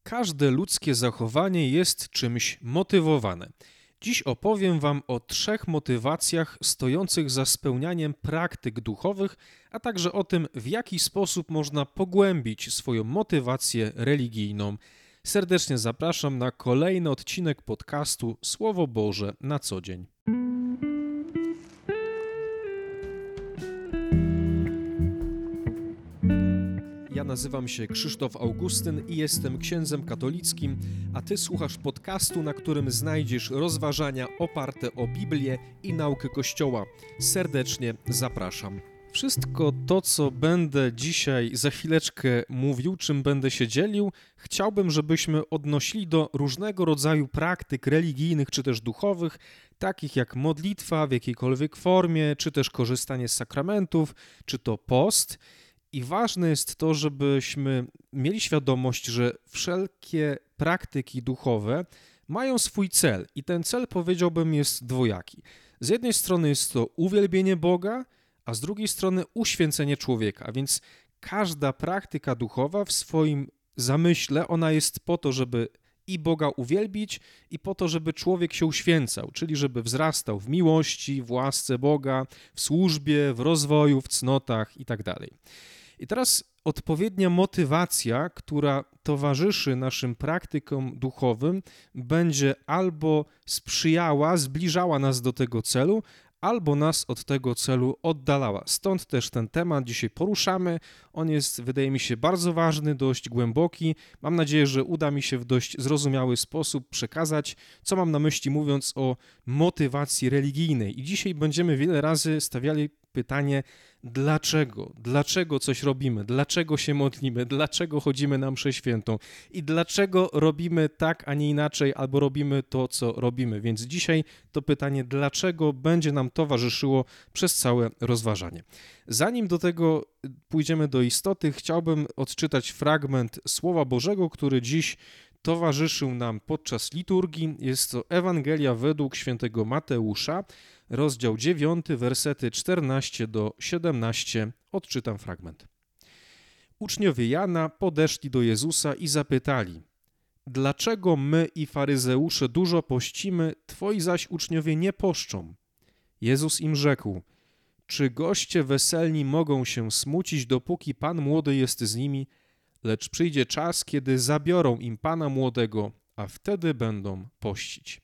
Każde ludzkie zachowanie jest czymś motywowane. Dziś opowiem Wam o 3 motywacjach stojących za spełnianiem praktyk duchowych, a także o tym, w jaki sposób można pogłębić swoją motywację religijną. Serdecznie zapraszam na kolejny odcinek podcastu Słowo Boże na co dzień. Ja nazywam się Krzysztof Augustyn i jestem księdzem katolickim, a Ty słuchasz podcastu, na którym znajdziesz rozważania oparte o Biblię i naukę Kościoła. Serdecznie zapraszam. Wszystko to, co będę dzisiaj za chwileczkę mówił, czym będę się dzielił, chciałbym, żebyśmy odnosili do różnego rodzaju praktyk religijnych czy też duchowych, takich jak modlitwa w jakiejkolwiek formie, czy też korzystanie z sakramentów, czy to post. I ważne jest to, żebyśmy mieli świadomość, że wszelkie praktyki duchowe mają swój cel i ten cel, powiedziałbym, jest dwojaki. Z jednej strony jest to uwielbienie Boga, a z drugiej strony uświęcenie człowieka, a więc każda praktyka duchowa w swoim zamyśle, ona jest po to, żeby i Boga uwielbić, i po to, żeby człowiek się uświęcał, czyli żeby wzrastał w miłości, w łasce Boga, w służbie, w rozwoju, w cnotach itd. I teraz odpowiednia motywacja, która towarzyszy naszym praktykom duchowym, będzie albo sprzyjała, zbliżała nas do tego celu, albo nas od tego celu oddalała. Stąd też ten temat dzisiaj poruszamy. On jest, wydaje mi się, bardzo ważny, dość głęboki. Mam nadzieję, że uda mi się w dość zrozumiały sposób przekazać, co mam na myśli, mówiąc o motywacji religijnej. I dzisiaj będziemy wiele razy stawiali pytanie, dlaczego? Dlaczego coś robimy? Dlaczego się modlimy? Dlaczego chodzimy na mszę świętą? I dlaczego robimy tak, a nie inaczej, albo robimy to, co robimy? Więc dzisiaj to pytanie, dlaczego będzie nam towarzyszyło przez całe rozważanie. Zanim do tego pójdziemy do istoty, chciałbym odczytać fragment Słowa Bożego, który dziś towarzyszył nam podczas liturgii. Jest to Ewangelia według świętego Mateusza, rozdział 9, wersety 14 do 17. Odczytam fragment. Uczniowie Jana podeszli do Jezusa i zapytali: dlaczego my i faryzeusze dużo pościmy, twoi zaś uczniowie nie poszczą? Jezus im rzekł: czy goście weselni mogą się smucić, dopóki pan młody jest z nimi, lecz przyjdzie czas, kiedy zabiorą im pana młodego, a wtedy będą pościć.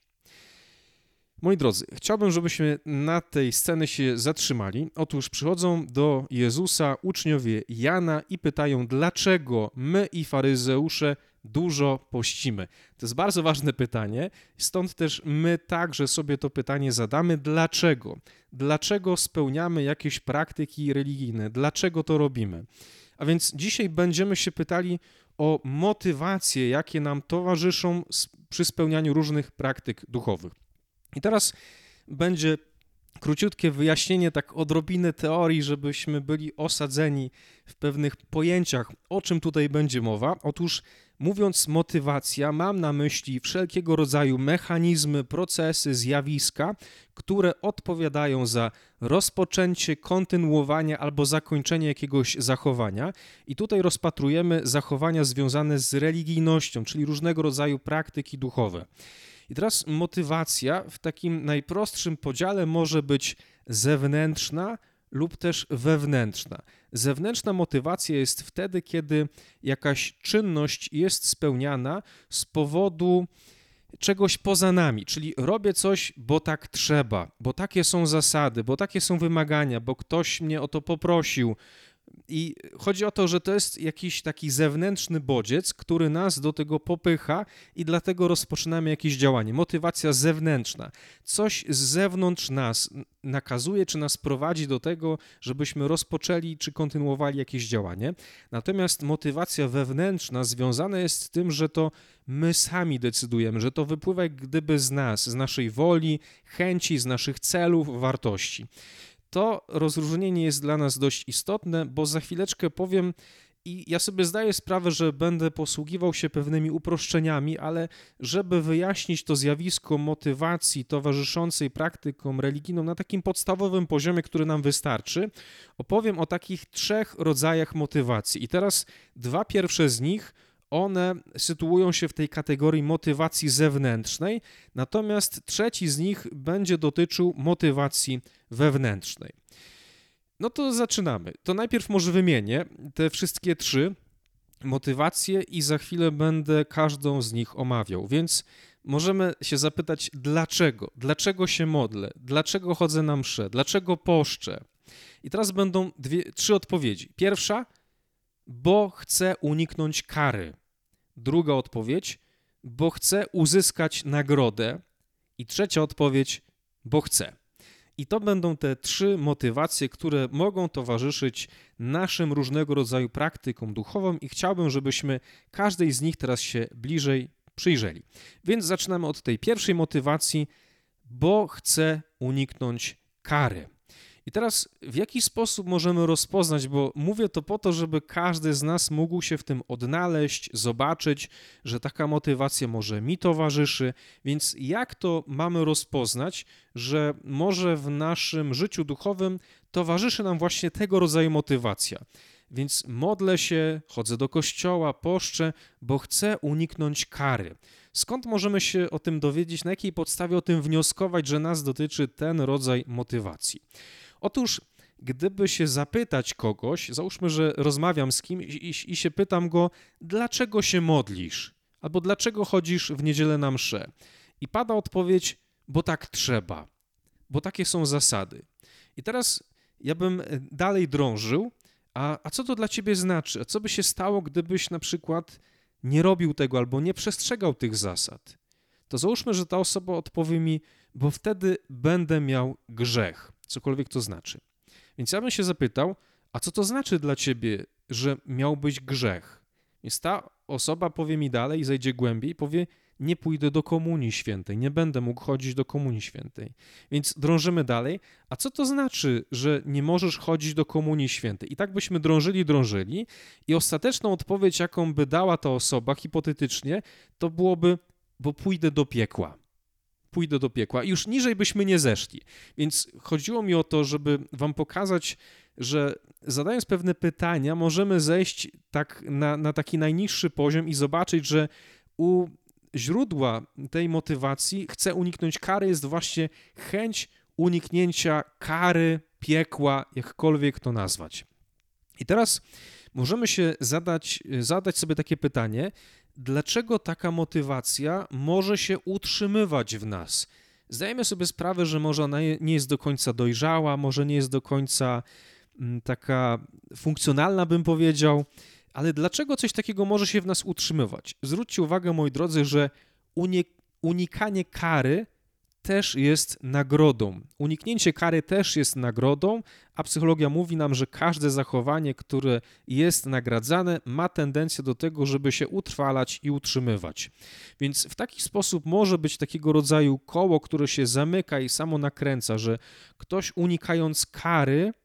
Moi drodzy, chciałbym, żebyśmy na tej scenie się zatrzymali. Otóż przychodzą do Jezusa uczniowie Jana i pytają, dlaczego my i faryzeusze dużo pościmy. To jest bardzo ważne pytanie, stąd też my także sobie to pytanie zadamy, dlaczego? Dlaczego spełniamy jakieś praktyki religijne? Dlaczego to robimy? A więc dzisiaj będziemy się pytali o motywacje, jakie nam towarzyszą przy spełnianiu różnych praktyk duchowych. I teraz będzie króciutkie wyjaśnienie, tak odrobinę teorii, żebyśmy byli osadzeni w pewnych pojęciach, o czym tutaj będzie mowa. Otóż mówiąc motywacja, mam na myśli wszelkiego rodzaju mechanizmy, procesy, zjawiska, które odpowiadają za rozpoczęcie, kontynuowanie albo zakończenie jakiegoś zachowania. I tutaj rozpatrujemy zachowania związane z religijnością, czyli różnego rodzaju praktyki duchowe. I teraz motywacja w takim najprostszym podziale może być zewnętrzna lub też wewnętrzna. Zewnętrzna motywacja jest wtedy, kiedy jakaś czynność jest spełniana z powodu czegoś poza nami, czyli robię coś, bo tak trzeba, bo takie są zasady, bo takie są wymagania, bo ktoś mnie o to poprosił. I chodzi o to, że to jest jakiś taki zewnętrzny bodziec, który nas do tego popycha i dlatego rozpoczynamy jakieś działanie. Motywacja zewnętrzna. Coś z zewnątrz nas nakazuje, czy nas prowadzi do tego, żebyśmy rozpoczęli, czy kontynuowali jakieś działanie. Natomiast motywacja wewnętrzna związana jest z tym, że to my sami decydujemy, że to wypływa jak gdyby z nas, z naszej woli, chęci, z naszych celów, wartości. To rozróżnienie jest dla nas dość istotne, bo za chwileczkę powiem i ja sobie zdaję sprawę, że będę posługiwał się pewnymi uproszczeniami, ale żeby wyjaśnić to zjawisko motywacji towarzyszącej praktykom religijnym na takim podstawowym poziomie, który nam wystarczy, opowiem o takich 3 rodzajach motywacji. I teraz 2 pierwsze z nich one sytuują się w tej kategorii motywacji zewnętrznej, natomiast trzeci z nich będzie dotyczył motywacji wewnętrznej. No to zaczynamy. To najpierw może wymienię te wszystkie trzy motywacje i za chwilę będę każdą z nich omawiał, więc możemy się zapytać dlaczego? Dlaczego się modlę? Dlaczego chodzę na mszę? Dlaczego poszczę? I teraz będą trzy odpowiedzi. Pierwsza, bo chcę uniknąć kary. Druga odpowiedź, bo chcę uzyskać nagrodę. I trzecia odpowiedź, bo chcę. I to będą te trzy motywacje, które mogą towarzyszyć naszym różnego rodzaju praktykom duchowym i chciałbym, żebyśmy każdej z nich teraz się bliżej przyjrzeli. Więc zaczynamy od tej pierwszej motywacji, bo chcę uniknąć kary. I teraz w jaki sposób możemy rozpoznać, bo mówię to po to, żeby każdy z nas mógł się w tym odnaleźć, zobaczyć, że taka motywacja może mi towarzyszy, więc jak to mamy rozpoznać, że może w naszym życiu duchowym towarzyszy nam właśnie tego rodzaju motywacja. Więc modlę się, chodzę do kościoła, poszczę, bo chcę uniknąć kary. Skąd możemy się o tym dowiedzieć, na jakiej podstawie o tym wnioskować, że nas dotyczy ten rodzaj motywacji? Otóż, gdyby się zapytać kogoś, załóżmy, że rozmawiam z kimś i się pytam go, dlaczego się modlisz? Albo dlaczego chodzisz w niedzielę na mszę? I pada odpowiedź, bo tak trzeba, bo takie są zasady. I teraz ja bym dalej drążył, a co to dla ciebie znaczy? A co by się stało, gdybyś na przykład nie robił tego albo nie przestrzegał tych zasad? To załóżmy, że ta osoba odpowie mi, bo wtedy będę miał grzech, cokolwiek to znaczy. Więc ja bym się zapytał, a co to znaczy dla ciebie, że miałbyś grzech? Więc ta osoba powie mi dalej i zejdzie głębiej, powie, nie pójdę do Komunii Świętej, nie będę mógł chodzić do Komunii Świętej. Więc drążymy dalej, a co to znaczy, że nie możesz chodzić do Komunii Świętej? I tak byśmy drążyli i ostateczną odpowiedź, jaką by dała ta osoba hipotetycznie, to byłoby, bo pójdę do piekła. Pójdę do piekła. I już niżej byśmy nie zeszli. Więc chodziło mi o to, żeby wam pokazać, że zadając pewne pytania, możemy zejść tak na taki najniższy poziom i zobaczyć, że u źródła tej motywacji chcę uniknąć kary jest właśnie chęć uniknięcia kary, piekła, jakkolwiek to nazwać. I teraz możemy się zadać sobie takie pytanie, dlaczego taka motywacja może się utrzymywać w nas? Zdajemy sobie sprawę, że może ona nie jest do końca dojrzała, może nie jest do końca taka funkcjonalna, bym powiedział, ale dlaczego coś takiego może się w nas utrzymywać? Zwróćcie uwagę, moi drodzy, że unikanie kary też jest nagrodą. Uniknięcie kary też jest nagrodą, a psychologia mówi nam, że każde zachowanie, które jest nagradzane, ma tendencję do tego, żeby się utrwalać i utrzymywać. Więc w taki sposób może być takiego rodzaju koło, które się zamyka i samo nakręca, że ktoś unikając kary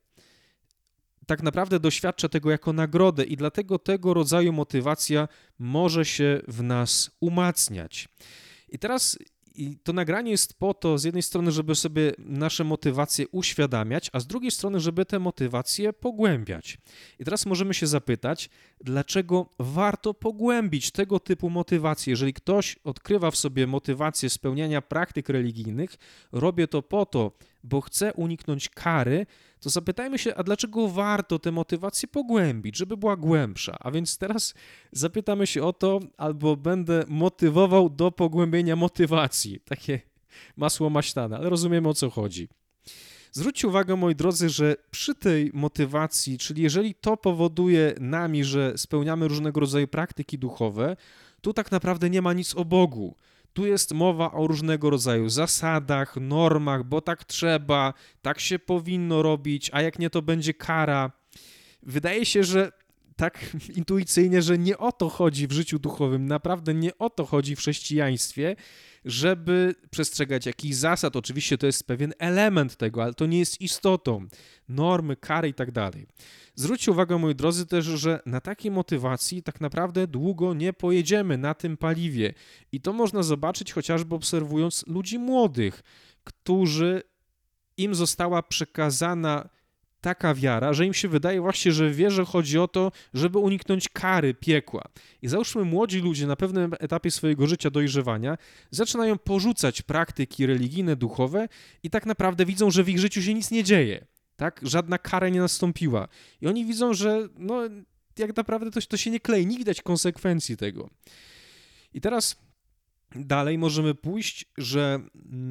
tak naprawdę doświadcza tego jako nagrodę i dlatego tego rodzaju motywacja może się w nas umacniać. I teraz to nagranie jest po to, z jednej strony, żeby sobie nasze motywacje uświadamiać, a z drugiej strony, żeby te motywacje pogłębiać. I teraz możemy się zapytać, dlaczego warto pogłębić tego typu motywacje. Jeżeli ktoś odkrywa w sobie motywację spełniania praktyk religijnych, robię to po to, bo chcę uniknąć kary, to zapytajmy się, a dlaczego warto tę motywację pogłębić, żeby była głębsza? A więc teraz zapytamy się o to, albo będę motywował do pogłębienia motywacji. Takie masło maślane, ale rozumiemy, o co chodzi. Zwróćcie uwagę, moi drodzy, że przy tej motywacji, czyli jeżeli to powoduje nami, że spełniamy różnego rodzaju praktyki duchowe, tu tak naprawdę nie ma nic o Bogu. Tu jest mowa o różnego rodzaju zasadach, normach, bo tak trzeba, tak się powinno robić, a jak nie, to będzie kara. Wydaje się, że tak intuicyjnie, że nie o to chodzi w życiu duchowym, naprawdę nie o to chodzi w chrześcijaństwie, żeby przestrzegać jakichś zasad. Oczywiście to jest pewien element tego, ale to nie jest istotą. Normy, kary i tak dalej. Zwróćcie uwagę, moi drodzy, też, że na takiej motywacji tak naprawdę długo nie pojedziemy na tym paliwie. I to można zobaczyć chociażby obserwując ludzi młodych, którzy im została przekazana taka wiara, że im się wydaje właśnie, że w wierze chodzi o to, żeby uniknąć kary piekła. I załóżmy, młodzi ludzie na pewnym etapie swojego życia dojrzewania zaczynają porzucać praktyki religijne, duchowe i tak naprawdę widzą, że w ich życiu się nic nie dzieje, tak? Żadna kara nie nastąpiła. I oni widzą, że jak naprawdę to się nie klei, nie widać konsekwencji tego. I teraz dalej możemy pójść, że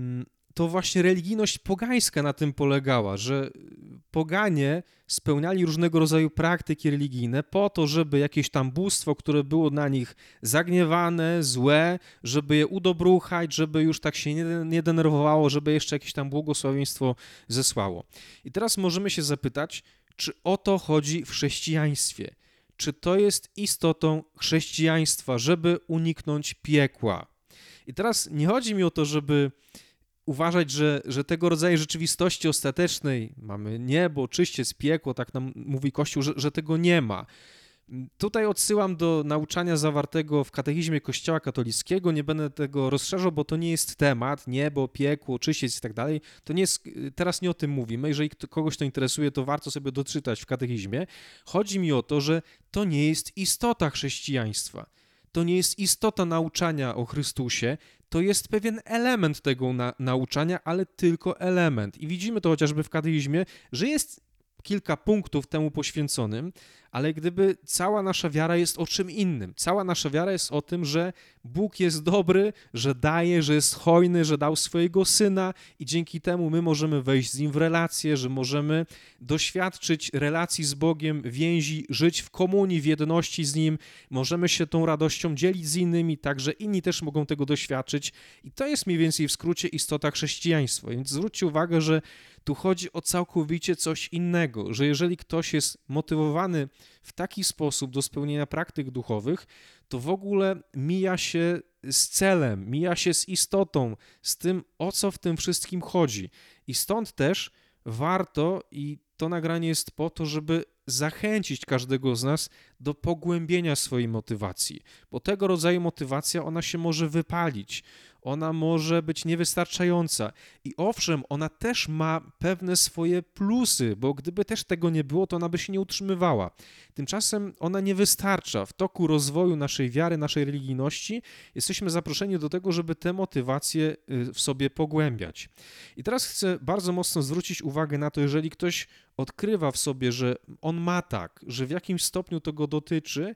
to właśnie religijność pogańska na tym polegała, że poganie spełniali różnego rodzaju praktyki religijne po to, żeby jakieś tam bóstwo, które było na nich zagniewane, złe, żeby je udobruchać, żeby już tak się nie denerwowało, żeby jeszcze jakieś tam błogosławieństwo zesłało. I teraz możemy się zapytać, czy o to chodzi w chrześcijaństwie? Czy to jest istotą chrześcijaństwa, żeby uniknąć piekła? I teraz nie chodzi mi o to, żeby uważać, że tego rodzaju rzeczywistości ostatecznej, mamy niebo, czyściec, piekło, tak nam mówi Kościół, że tego nie ma. Tutaj odsyłam do nauczania zawartego w katechizmie Kościoła katolickiego, nie będę tego rozszerzał, bo to nie jest temat, niebo, piekło, czyściec i tak dalej, to nie jest, teraz nie o tym mówimy, jeżeli kogoś to interesuje, to warto sobie doczytać w katechizmie. Chodzi mi o to, że to nie jest istota chrześcijaństwa, to nie jest istota nauczania o Chrystusie, to jest pewien element tego nauczania, ale tylko element. I widzimy to chociażby w katechizmie, że jest kilka punktów temu poświęconym, ale gdyby cała nasza wiara jest o czym innym. Cała nasza wiara jest o tym, że Bóg jest dobry, że daje, że jest hojny, że dał swojego Syna i dzięki temu my możemy wejść z Nim w relacje, że możemy doświadczyć relacji z Bogiem, więzi, żyć w komunii, w jedności z Nim, możemy się tą radością dzielić z innymi, tak że inni też mogą tego doświadczyć i to jest mniej więcej w skrócie istota chrześcijaństwa. Więc zwróćcie uwagę, że tu chodzi o całkowicie coś innego, że jeżeli ktoś jest motywowany w taki sposób do spełnienia praktyk duchowych, to w ogóle mija się z celem, mija się z istotą, z tym, o co w tym wszystkim chodzi. I stąd też warto, i to nagranie jest po to, żeby zachęcić każdego z nas do pogłębienia swojej motywacji, bo tego rodzaju motywacja, ona się może wypalić, ona może być niewystarczająca i owszem, ona też ma pewne swoje plusy, bo gdyby też tego nie było, to ona by się nie utrzymywała. Tymczasem ona nie wystarcza. W toku rozwoju naszej wiary, naszej religijności jesteśmy zaproszeni do tego, żeby te motywacje w sobie pogłębiać. I teraz chcę bardzo mocno zwrócić uwagę na to, jeżeli ktoś odkrywa w sobie, że on ma tak, że w jakimś stopniu to go dotyczy,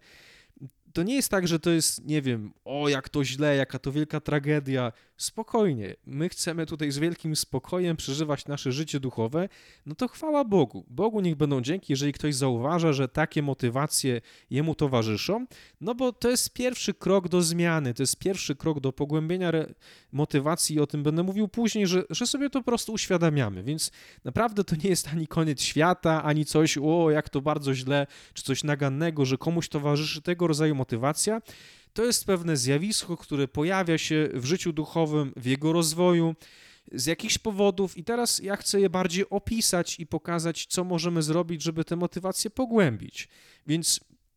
to nie jest tak, że to jest, nie wiem, o jak to źle, jaka to wielka tragedia. Spokojnie, my chcemy tutaj z wielkim spokojem przeżywać nasze życie duchowe, no to chwała Bogu. Bogu niech będą dzięki, jeżeli ktoś zauważa, że takie motywacje jemu towarzyszą, no bo to jest pierwszy krok do zmiany, to jest pierwszy krok do pogłębienia motywacji i o tym będę mówił później, że sobie to po prostu uświadamiamy, więc naprawdę to nie jest ani koniec świata, ani coś, o jak to bardzo źle, czy coś nagannego, że komuś towarzyszy tego rodzaju motywacja. To jest pewne zjawisko, które pojawia się w życiu duchowym, w jego rozwoju z jakichś powodów i teraz ja chcę je bardziej opisać i pokazać, co możemy zrobić, żeby te motywacje pogłębić. Więc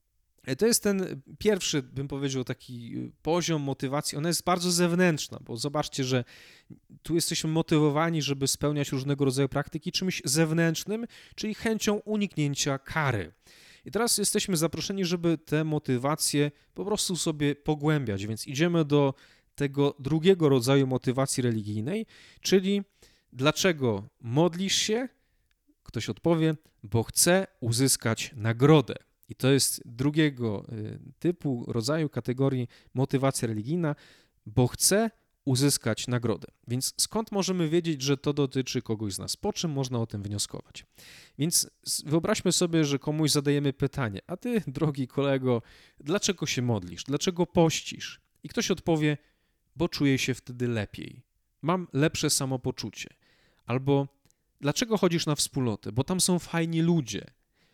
to jest ten pierwszy, bym powiedział, taki poziom motywacji. Ona jest bardzo zewnętrzna, bo zobaczcie, że tu jesteśmy motywowani, żeby spełniać różnego rodzaju praktyki czymś zewnętrznym, czyli chęcią uniknięcia kary. I teraz jesteśmy zaproszeni, żeby te motywacje po prostu sobie pogłębiać, więc idziemy do tego drugiego rodzaju motywacji religijnej, czyli dlaczego modlisz się? Ktoś odpowie, bo chcę uzyskać nagrodę. I to jest drugiego typu, rodzaju, kategorii motywacja religijna, bo chcę uzyskać nagrodę. Więc skąd możemy wiedzieć, że to dotyczy kogoś z nas? Po czym można o tym wnioskować? Więc wyobraźmy sobie, że komuś zadajemy pytanie, a ty, drogi kolego, dlaczego się modlisz? Dlaczego pościsz? I ktoś odpowie, bo czuję się wtedy lepiej. Mam lepsze samopoczucie. Albo dlaczego chodzisz na wspólnotę? Bo tam są fajni ludzie.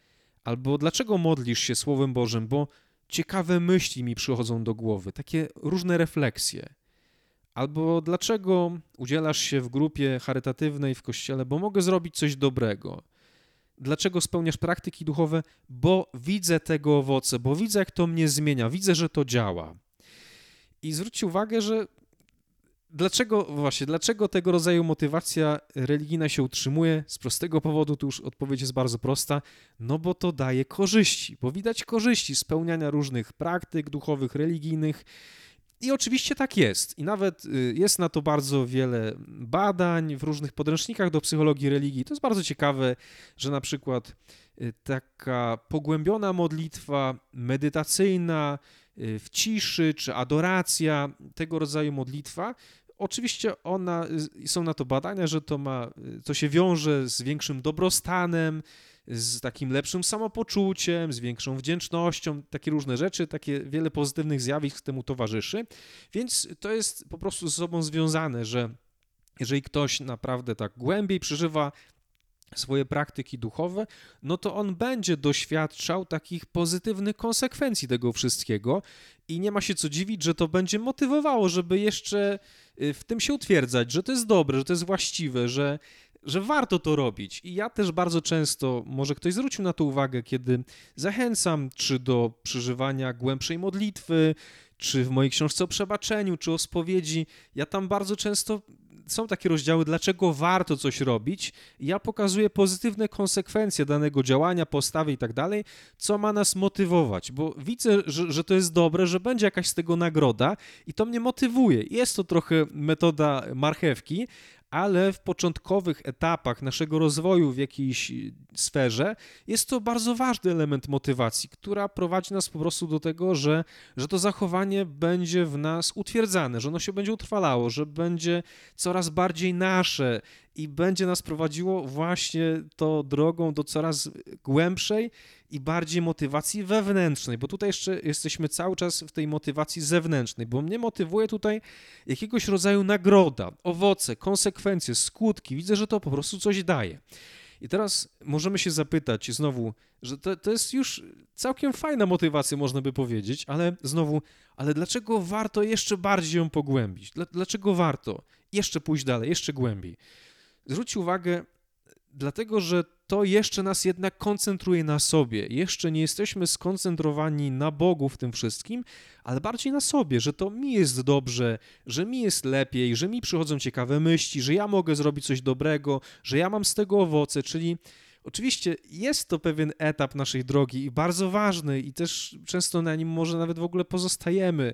Albo dlaczego modlisz się Słowem Bożym? Bo ciekawe myśli mi przychodzą do głowy, takie różne refleksje. Albo dlaczego udzielasz się w grupie charytatywnej w kościele, bo mogę zrobić coś dobrego. Dlaczego spełniasz praktyki duchowe? Bo widzę tego owoce, bo widzę, jak to mnie zmienia, widzę, że to działa. I zwróćcie uwagę, że Dlaczego tego rodzaju motywacja religijna się utrzymuje? Z prostego powodu, tu już odpowiedź jest bardzo prosta, no bo to daje korzyści, bo widać korzyści spełniania różnych praktyk duchowych, religijnych i oczywiście tak jest. I nawet jest na to bardzo wiele badań w różnych podręcznikach do psychologii religii. To jest bardzo ciekawe, że na przykład taka pogłębiona modlitwa medytacyjna w ciszy czy adoracja, tego rodzaju modlitwa, oczywiście są na to badania, że to się wiąże z większym dobrostanem, z takim lepszym samopoczuciem, z większą wdzięcznością, takie różne rzeczy, takie wiele pozytywnych zjawisk temu towarzyszy, więc to jest po prostu ze sobą związane, że jeżeli ktoś naprawdę tak głębiej przeżywa swoje praktyki duchowe, no to on będzie doświadczał takich pozytywnych konsekwencji tego wszystkiego i nie ma się co dziwić, że to będzie motywowało, żeby jeszcze w tym się utwierdzać, że to jest dobre, że to jest właściwe, że warto to robić. I ja też bardzo często, może ktoś zwrócił na to uwagę, kiedy zachęcam czy do przeżywania głębszej modlitwy, czy w mojej książce o przebaczeniu, czy o spowiedzi, ja tam bardzo często są takie rozdziały, dlaczego warto coś robić. Ja pokazuję pozytywne konsekwencje danego działania, postawy i tak dalej, co ma nas motywować, bo widzę, że to jest dobre, że będzie jakaś z tego nagroda i to mnie motywuje. Jest to trochę metoda marchewki, ale w początkowych etapach naszego rozwoju w jakiejś sferze jest to bardzo ważny element motywacji, która prowadzi nas po prostu do tego, że to zachowanie będzie w nas utwierdzane, że ono się będzie utrwalało, że będzie coraz bardziej nasze i będzie nas prowadziło właśnie to drogą do coraz głębszej i bardziej motywacji wewnętrznej, bo tutaj jeszcze jesteśmy cały czas w tej motywacji zewnętrznej, bo mnie motywuje tutaj jakiegoś rodzaju nagroda, owoce, konsekwencje, skutki. Widzę, że to po prostu coś daje. I teraz możemy się zapytać znowu, że to jest już całkiem fajna motywacja, można by powiedzieć, ale dlaczego warto jeszcze bardziej ją pogłębić? Dlaczego warto jeszcze pójść dalej, jeszcze głębiej? Zwróćcie uwagę, dlatego, że to jeszcze nas jednak koncentruje na sobie. Jeszcze nie jesteśmy skoncentrowani na Bogu w tym wszystkim, ale bardziej na sobie, że to mi jest dobrze, że mi jest lepiej, że mi przychodzą ciekawe myśli, że ja mogę zrobić coś dobrego, że ja mam z tego owoce, czyli oczywiście jest to pewien etap naszej drogi i bardzo ważny i też często na nim może nawet w ogóle pozostajemy,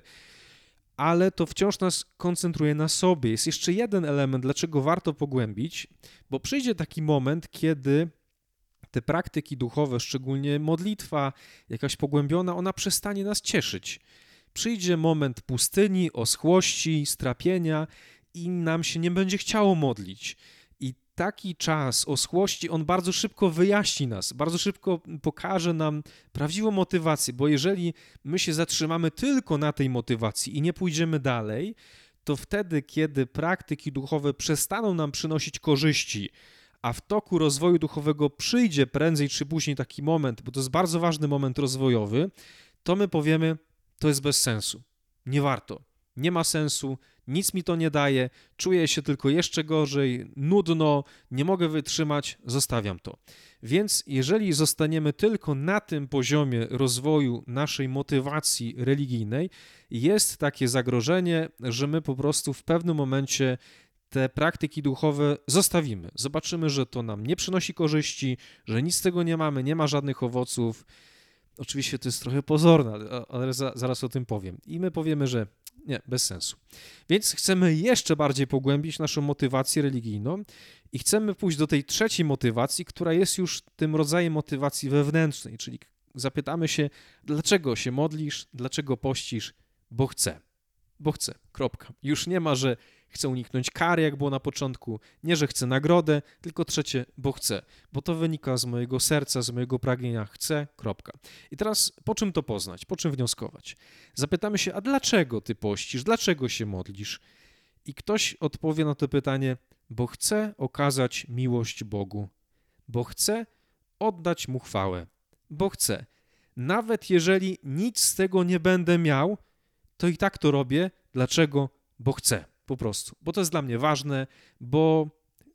ale to wciąż nas koncentruje na sobie. Jest jeszcze jeden element, dlaczego warto pogłębić, bo przyjdzie taki moment, kiedy te praktyki duchowe, szczególnie modlitwa, jakaś pogłębiona, ona przestanie nas cieszyć. Przyjdzie moment pustyni, oschłości, strapienia i nam się nie będzie chciało modlić. I taki czas oschłości, on bardzo szybko wyjaśni nas, bardzo szybko pokaże nam prawdziwą motywację, bo jeżeli my się zatrzymamy tylko na tej motywacji i nie pójdziemy dalej, to wtedy, kiedy praktyki duchowe przestaną nam przynosić korzyści, a w toku rozwoju duchowego przyjdzie prędzej czy później taki moment, bo to jest bardzo ważny moment rozwojowy, to my powiemy, to jest bez sensu, nie warto, nie ma sensu, nic mi to nie daje, czuję się tylko jeszcze gorzej, nudno, nie mogę wytrzymać, zostawiam to. Więc jeżeli zostaniemy tylko na tym poziomie rozwoju naszej motywacji religijnej, jest takie zagrożenie, że my po prostu w pewnym momencie te praktyki duchowe zostawimy. Zobaczymy, że to nam nie przynosi korzyści, że nic z tego nie mamy, nie ma żadnych owoców. Oczywiście to jest trochę pozorne, ale zaraz o tym powiem. I my powiemy, że nie, bez sensu. Więc chcemy jeszcze bardziej pogłębić naszą motywację religijną i chcemy pójść do tej trzeciej motywacji, która jest już tym rodzajem motywacji wewnętrznej, czyli zapytamy się, dlaczego się modlisz, dlaczego pościsz, bo chcę. Bo chcę, kropka. Już nie ma, że chcę uniknąć kary, jak było na początku, nie, że chcę nagrodę, tylko trzecie, bo chcę, bo to wynika z mojego serca, z mojego pragnienia, chcę, kropka. I teraz po czym to poznać, po czym wnioskować? Zapytamy się, a dlaczego ty pościsz, dlaczego się modlisz? I ktoś odpowie na to pytanie, bo chcę okazać miłość Bogu, bo chcę oddać Mu chwałę, bo chcę. Nawet jeżeli nic z tego nie będę miał, to i tak to robię. Dlaczego? Bo chcę. Po prostu, bo to jest dla mnie ważne, bo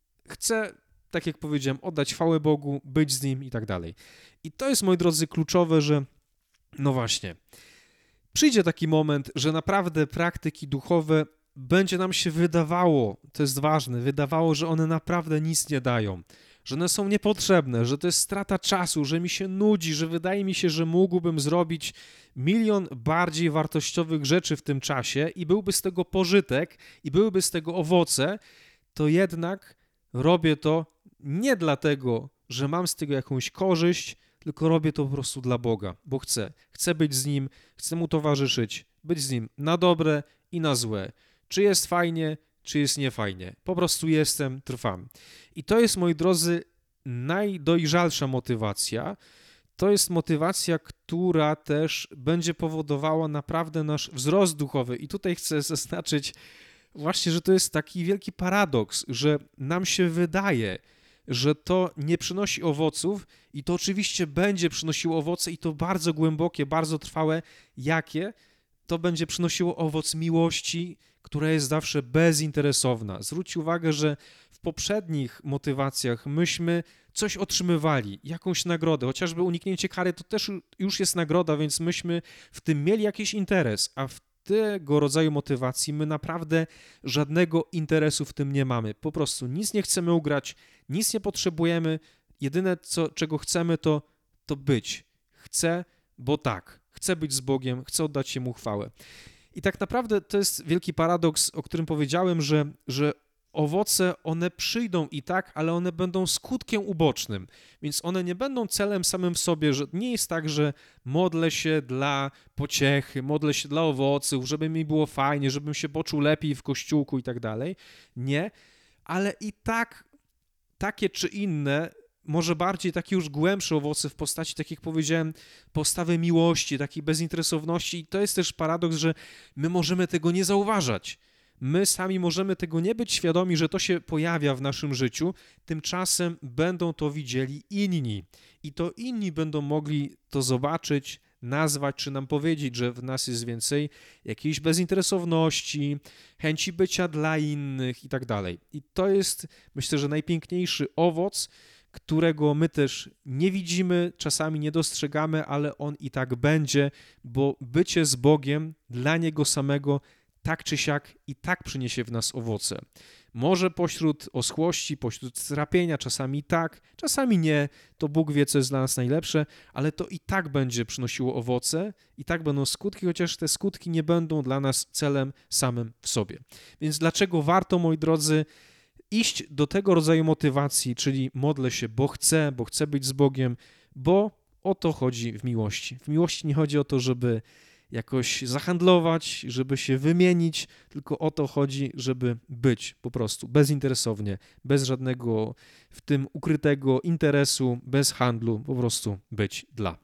chcę, tak jak powiedziałem, oddać chwałę Bogu, być z Nim i tak dalej. I to jest, moi drodzy, kluczowe, że no właśnie, przyjdzie taki moment, że naprawdę praktyki duchowe będzie nam się wydawało, to jest ważne, wydawało, że one naprawdę nic nie dają, że one są niepotrzebne, że to jest strata czasu, że mi się nudzi, że wydaje mi się, że mógłbym zrobić milion bardziej wartościowych rzeczy w tym czasie i byłby z tego pożytek i byłyby z tego owoce, to jednak robię to nie dlatego, że mam z tego jakąś korzyść, tylko robię to po prostu dla Boga, bo chcę. Chcę być z Nim, chcę Mu towarzyszyć, być z Nim na dobre i na złe. Czy jest fajnie, czy jest niefajnie. Po prostu jestem, trwam. I to jest, moi drodzy, najdojrzalsza motywacja. To jest motywacja, która też będzie powodowała naprawdę nasz wzrost duchowy. I tutaj chcę zaznaczyć właśnie, że to jest taki wielki paradoks, że nam się wydaje, że to nie przynosi owoców i to oczywiście będzie przynosiło owoce i to bardzo głębokie, bardzo trwałe. Jakie? To będzie przynosiło owoc miłości, która jest zawsze bezinteresowna. Zwróć uwagę, że w poprzednich motywacjach myśmy coś otrzymywali, jakąś nagrodę, chociażby uniknięcie kary to też już jest nagroda, więc myśmy w tym mieli jakiś interes, a w tego rodzaju motywacji my naprawdę żadnego interesu w tym nie mamy. Po prostu nic nie chcemy ugrać, nic nie potrzebujemy, jedyne czego chcemy to być. Chcę, bo tak, chcę być z Bogiem, chcę oddać Mu chwałę. I tak naprawdę to jest wielki paradoks, o którym powiedziałem, że owoce, one przyjdą i tak, ale one będą skutkiem ubocznym, więc one nie będą celem samym w sobie, że nie jest tak, że modlę się dla pociechy, modlę się dla owoców, żeby mi było fajnie, żebym się poczuł lepiej w kościółku i tak dalej. Nie, ale i tak takie czy inne, może bardziej takie już głębsze owoce w postaci, tak jak powiedziałem, postawy miłości, takiej bezinteresowności i to jest też paradoks, że my możemy tego nie zauważać. My sami możemy tego nie być świadomi, że to się pojawia w naszym życiu, tymczasem będą to widzieli inni i to inni będą mogli to zobaczyć, nazwać, czy nam powiedzieć, że w nas jest więcej jakiejś bezinteresowności, chęci bycia dla innych i tak dalej. I to jest, myślę, że najpiękniejszy owoc, którego my też nie widzimy, czasami nie dostrzegamy, ale on i tak będzie, bo bycie z Bogiem dla Niego samego tak czy siak i tak przyniesie w nas owoce. Może pośród oschłości, pośród strapienia, czasami tak, czasami nie, to Bóg wie, co jest dla nas najlepsze, ale to i tak będzie przynosiło owoce, i tak będą skutki, chociaż te skutki nie będą dla nas celem samym w sobie. Więc dlaczego warto, moi drodzy, iść do tego rodzaju motywacji, czyli modlę się, bo chcę być z Bogiem, bo o to chodzi w miłości. W miłości nie chodzi o to, żeby jakoś zahandlować, żeby się wymienić, tylko o to chodzi, żeby być po prostu bezinteresownie, bez żadnego w tym ukrytego interesu, bez handlu, po prostu być dla.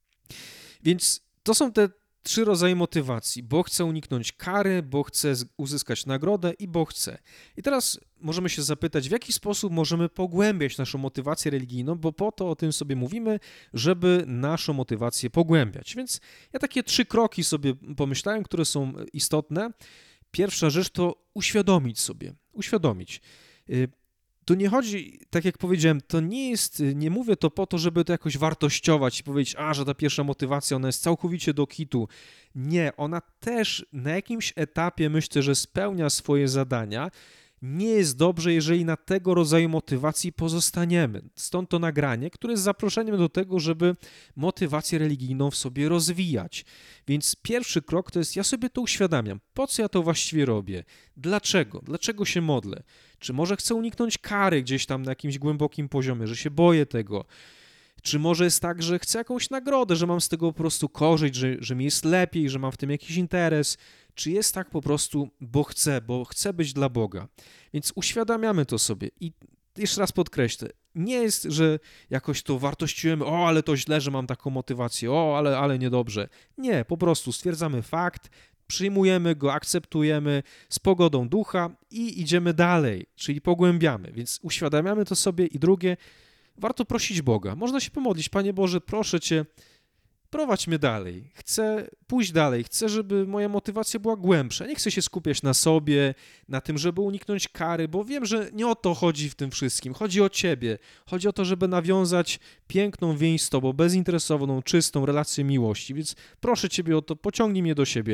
Więc to są te 3 rodzaje motywacji, bo chcę uniknąć kary, bo chcę uzyskać nagrodę i bo chcę. I teraz możemy się zapytać, w jaki sposób możemy pogłębiać naszą motywację religijną, bo po to o tym sobie mówimy, żeby naszą motywację pogłębiać. Więc ja takie 3 kroki sobie pomyślałem, które są istotne. Pierwsza rzecz to uświadomić. Tu nie chodzi, tak jak powiedziałem, to nie jest, nie mówię to po to, żeby to jakoś wartościować i powiedzieć, że ta pierwsza motywacja, ona jest całkowicie do kitu. Nie, ona też na jakimś etapie myślę, że spełnia swoje zadania. Nie jest dobrze, jeżeli na tego rodzaju motywacji pozostaniemy. Stąd to nagranie, które jest zaproszeniem do tego, żeby motywację religijną w sobie rozwijać. Więc pierwszy krok to jest, ja sobie to uświadamiam. Po co ja to właściwie robię? Dlaczego? Dlaczego się modlę? Czy może chcę uniknąć kary gdzieś tam na jakimś głębokim poziomie, że się boję tego? Czy może jest tak, że chcę jakąś nagrodę, że mam z tego po prostu korzyść, że mi jest lepiej, że mam w tym jakiś interes? Czy jest tak po prostu, bo chcę być dla Boga? Więc uświadamiamy to sobie i jeszcze raz podkreślę, nie jest, że jakoś to wartościujemy, ale to źle, że mam taką motywację, ale niedobrze. Nie, po prostu stwierdzamy fakt, przyjmujemy go, akceptujemy z pogodą ducha i idziemy dalej, czyli pogłębiamy, więc uświadamiamy to sobie i drugie, warto prosić Boga. Można się pomodlić, Panie Boże, proszę Cię, prowadź mnie dalej. Chcę pójść dalej, chcę, żeby moja motywacja była głębsza. Nie chcę się skupiać na sobie, na tym, żeby uniknąć kary, bo wiem, że nie o to chodzi w tym wszystkim. Chodzi o Ciebie. Chodzi o to, żeby nawiązać piękną więź z Tobą, bezinteresowną, czystą relację miłości. Więc proszę Ciebie o to, pociągnij mnie do siebie.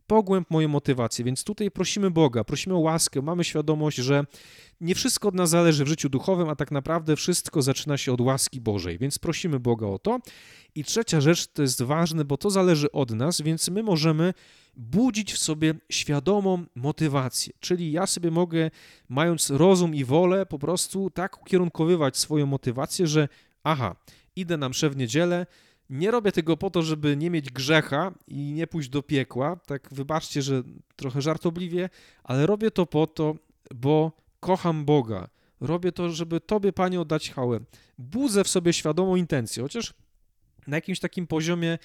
pogłęb moją motywację. Więc tutaj prosimy Boga, prosimy o łaskę, mamy świadomość, że nie wszystko od nas zależy w życiu duchowym, a tak naprawdę wszystko zaczyna się od łaski Bożej, więc prosimy Boga o to. I trzecia rzecz, to jest ważne, bo to zależy od nas, więc my możemy budzić w sobie świadomą motywację, czyli ja sobie mogę, mając rozum i wolę, po prostu tak ukierunkowywać swoją motywację, że idę na mszę w niedzielę, nie robię tego po to, żeby nie mieć grzecha i nie pójść do piekła, tak wybaczcie, że trochę żartobliwie, ale robię to po to, bo kocham Boga. Robię to, żeby Tobie, Panie, oddać chwałę. Budzę w sobie świadomą intencję, chociaż na jakimś takim poziomie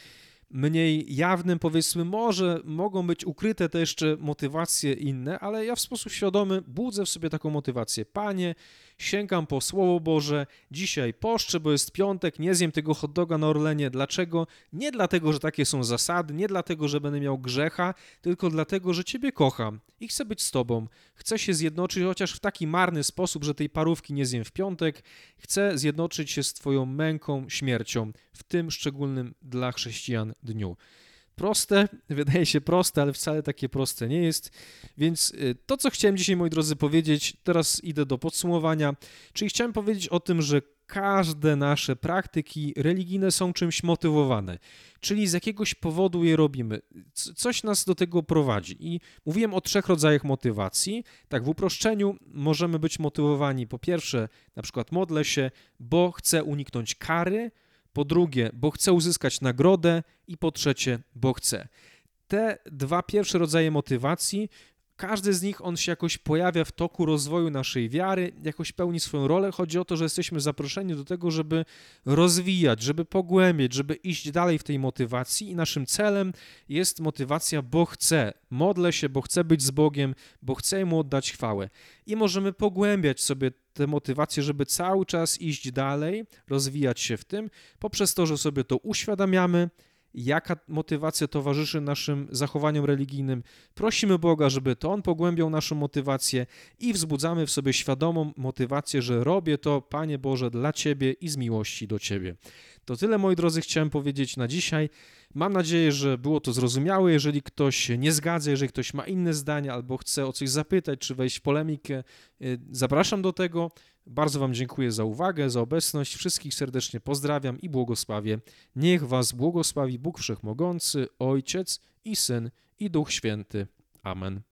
mniej jawnym, powiedzmy, może mogą być ukryte te jeszcze motywacje inne, ale ja w sposób świadomy budzę w sobie taką motywację. Panie, sięgam po Słowo Boże, dzisiaj poszczę, bo jest piątek, nie zjem tego hot doga na Orlenie. Dlaczego? Nie dlatego, że takie są zasady, nie dlatego, że będę miał grzecha, tylko dlatego, że Ciebie kocham i chcę być z Tobą. Chcę się zjednoczyć, chociaż w taki marny sposób, że tej parówki nie zjem w piątek. Chcę zjednoczyć się z Twoją męką, śmiercią w tym szczególnym dla chrześcijan dniu. Proste, wydaje się proste, ale wcale takie proste nie jest. Więc to, co chciałem dzisiaj, moi drodzy, powiedzieć, teraz idę do podsumowania, czyli chciałem powiedzieć o tym, że każde nasze praktyki religijne są czymś motywowane, czyli z jakiegoś powodu je robimy. Coś nas do tego prowadzi. I mówiłem o 3 rodzajach motywacji. Tak, w uproszczeniu możemy być motywowani, po pierwsze, na przykład modlę się, bo chcę uniknąć kary, po drugie, bo chcę uzyskać nagrodę i po trzecie, bo chcę. Te 2 pierwsze rodzaje motywacji, każdy z nich, on się jakoś pojawia w toku rozwoju naszej wiary, jakoś pełni swoją rolę. Chodzi o to, że jesteśmy zaproszeni do tego, żeby rozwijać, żeby pogłębiać, żeby iść dalej w tej motywacji i naszym celem jest motywacja, bo chcę. Modlę się, bo chcę być z Bogiem, bo chcę Mu oddać chwałę. I możemy pogłębiać sobie tę motywację, żeby cały czas iść dalej, rozwijać się w tym, poprzez to, że sobie to uświadamiamy, jaka motywacja towarzyszy naszym zachowaniom religijnym. Prosimy Boga, żeby to On pogłębiał naszą motywację i wzbudzamy w sobie świadomą motywację, że robię to, Panie Boże, dla Ciebie i z miłości do Ciebie. To tyle, moi drodzy, chciałem powiedzieć na dzisiaj. Mam nadzieję, że było to zrozumiałe. Jeżeli ktoś się nie zgadza, jeżeli ktoś ma inne zdanie albo chce o coś zapytać, czy wejść w polemikę, zapraszam do tego. Bardzo Wam dziękuję za uwagę, za obecność. Wszystkich serdecznie pozdrawiam i błogosławię. Niech Was błogosławi Bóg Wszechmogący, Ojciec i Syn i Duch Święty. Amen.